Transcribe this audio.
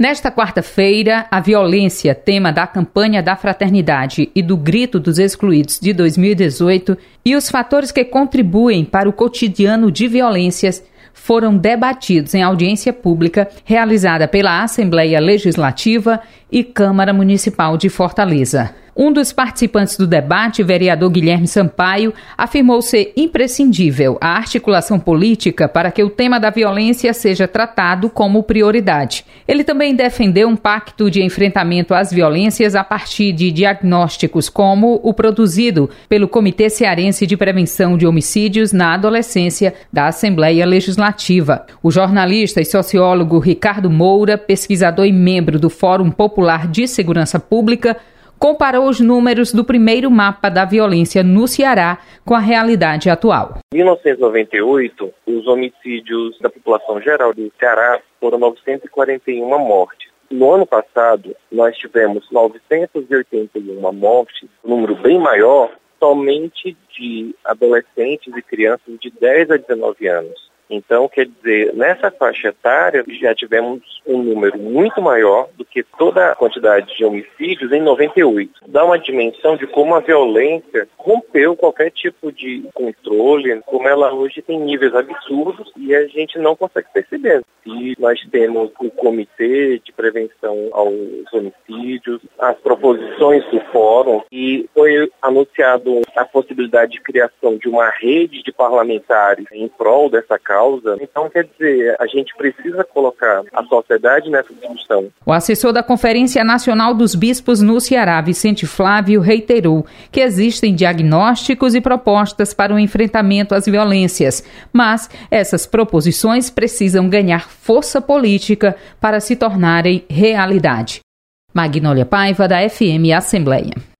Nesta quarta-feira, a violência, tema da campanha da Fraternidade e do Grito dos Excluídos de 2018, e os fatores que contribuem para o cotidiano de violências foram debatidos em audiência pública realizada pela Assembleia Legislativa e Câmara Municipal de Fortaleza. Um dos participantes do debate, vereador Guilherme Sampaio, afirmou ser imprescindível a articulação política para que o tema da violência seja tratado como prioridade. Ele também defendeu um pacto de enfrentamento às violências a partir de diagnósticos como o produzido pelo Comitê Cearense de Prevenção de Homicídios na Adolescência da Assembleia Legislativa. O jornalista e sociólogo Ricardo Moura, pesquisador e membro do Fórum Popular de Segurança Pública, comparou os números do primeiro mapa da violência no Ceará com a realidade atual. Em 1998, os homicídios da população geral do Ceará foram 941 mortes. No ano passado, nós tivemos 981 mortes, um número bem maior, somente de adolescentes e crianças de 10 a 19 anos. Então, quer dizer, nessa faixa etária já tivemos um número muito maior do que toda a quantidade de homicídios em 98. Dá uma dimensão de como a violência rompeu qualquer tipo de controle, como ela hoje tem níveis absurdos e a gente não consegue perceber. E nós temos o Comitê de Prevenção aos Homicídios, as proposições do Fórum, e foi anunciado a possibilidade de criação de uma rede de parlamentares em prol dessa causa. Então, quer dizer, a gente precisa colocar a sociedade nessa discussão. O assessor da Conferência Nacional dos Bispos no Ceará, Vicente Flávio, reiterou que existem diagnósticos e propostas para o enfrentamento às violências, mas essas proposições precisam ganhar força política para se tornarem realidade. Magnólia Paiva, da FM Assembleia.